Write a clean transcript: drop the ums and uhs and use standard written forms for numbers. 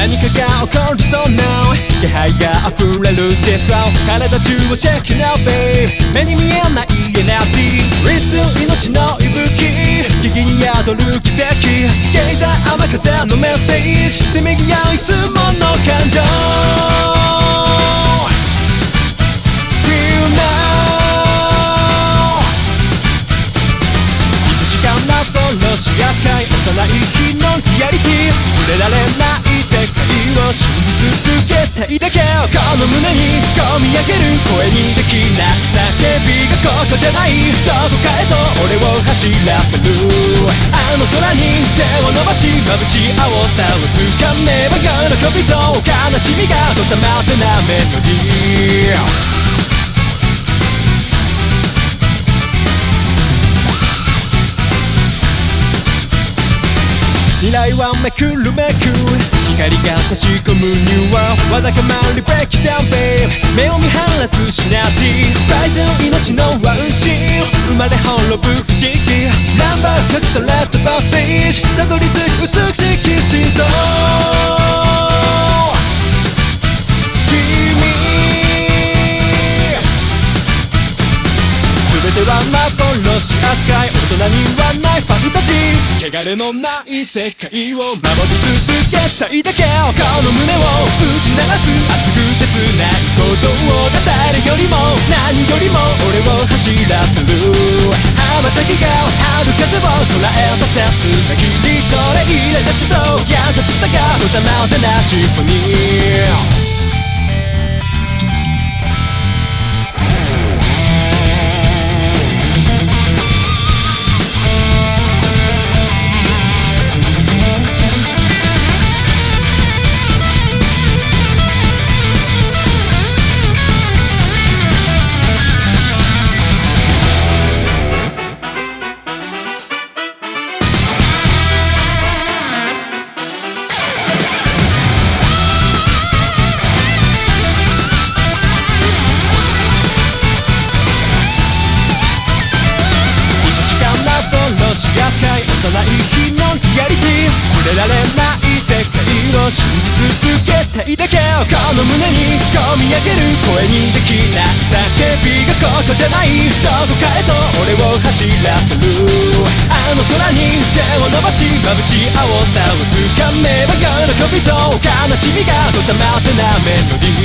何かが起こりそうな気配が溢れるディスコ体中をシェイキなベイ目に見えないエナジーリス命の息吹木々に宿る奇跡ゲイザー雨風のメッセージせめぎ合ういつもの感情 Feel now いつしかな幻扱い幼い日のリアリティ触れられない世界を信じ続けたいだけこの胸に込み上げる声にできない叫びがここじゃないどこかへと俺を走らせるあの空に手を伸ばし眩しい青さを掴めば喜びと悲しみがドタマテなメロディー未来はめくるめく光が差し込むニューワーわだかまりブレイクダウンベイ目を見晴らすシナジーバイゼン命のワンシーン生まれ滅ぶ不思議ナンバー隠されたパッセージたどり着く美しき心臓君全ては幻扱い大人にはないファンタジー汚れのない世界を守り続けたいだけこの胸を打ち鳴らす熱く切ないことを誰よりも何よりも俺を走らせる羽ばたきが春風を捉えた切な切り取れ入れた血と優しさがもたまぜなシンフォニー幼い日のリアリティ触れられない世界を信じ続けたいだけこの胸に込み上げる声にできない叫びがここじゃないどこかへと俺を走らせるあの空に手を伸ばし眩しい青さを掴めば喜びと悲しみがドタマテなメロディー